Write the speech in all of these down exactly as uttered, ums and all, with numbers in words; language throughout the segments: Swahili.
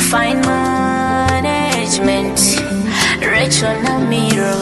Fine management, Rachel Namiro.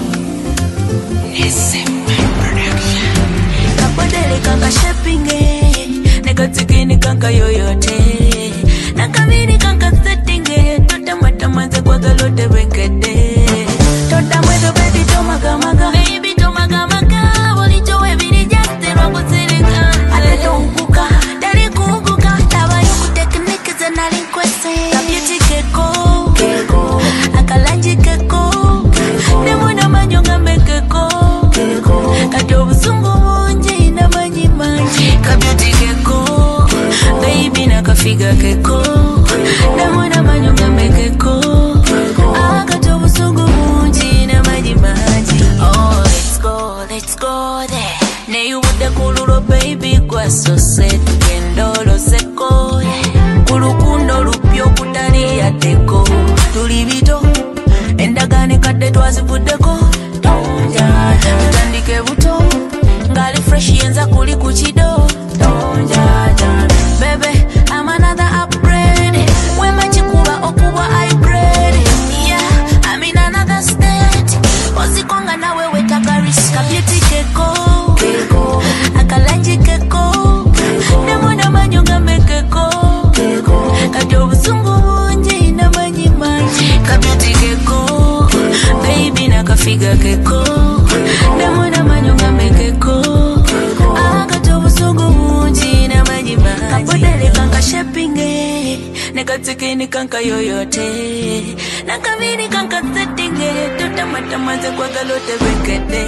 Kapodele kaka shopping eh, nekatikini kaka yoyote, nakamini kaka setting eh, tota matamanze kwa galote benkede, tota mwedo baby tomaga maga, baby tomaga maga, wolichowe bini jaste rwangu sirika, aleto unkuka, dari kukuka, taba yuku tekniki zenali nkwese, kabyuti keko, keko, akalanji keko, nemuna manyonga mekeko, keko, kajobu sungu munji na manyi manji, kabyuti keko, baby nakafiga keko, nemuna manyonga mekeko, akajobu sungu munji na manyi manji. Oh, let's go, let's go there. Ne you with the kuluro baby kwa so set kendolo seko. Kulukundo lupyo kutali ya teko. Tulibito endagane kade twazivudeko. Tonja tutandike buto ngali fresh yenza kuli kuchido. Tonja baby I'm another upgrade. Wema chikuba okuba hybrid. Yeah I'm in another state. Ozikonga na wewe tagarisi kabyuti keko, keko, akalanji keko, nemuna manyonga mekeko, keko, kajobu sungu munji na manyi manji, kabyuti keko, baby nakafiga keko, nemuna manyonga mekeko, akajobu sungu munji na manyi manji. Kapodele kanka shopping eh, nekatikini kanka yoyote, nakamini kanka setting eh, tota matamanze kwa galote benkede,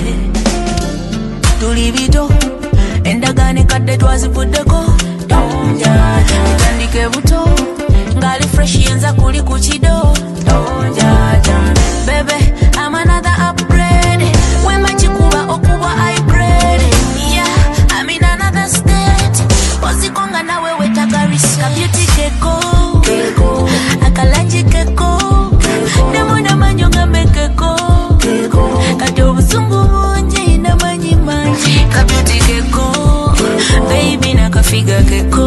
tulibito endagane kade twazivudeko. Tonja tutandike buto ngali fresh yenza kuli kuchido. Tonja baby I'm another upgrade. Wema chikuba okuba hybrid. Yeah I'm in another state. Ozikonga na wewe tagarisi kabyuti keko, keko, akalanji keko, nemuna manyonga mekeko, keko, kajobu sungu munji na manyi manji, kabyuti keko, baby nakafiga keko.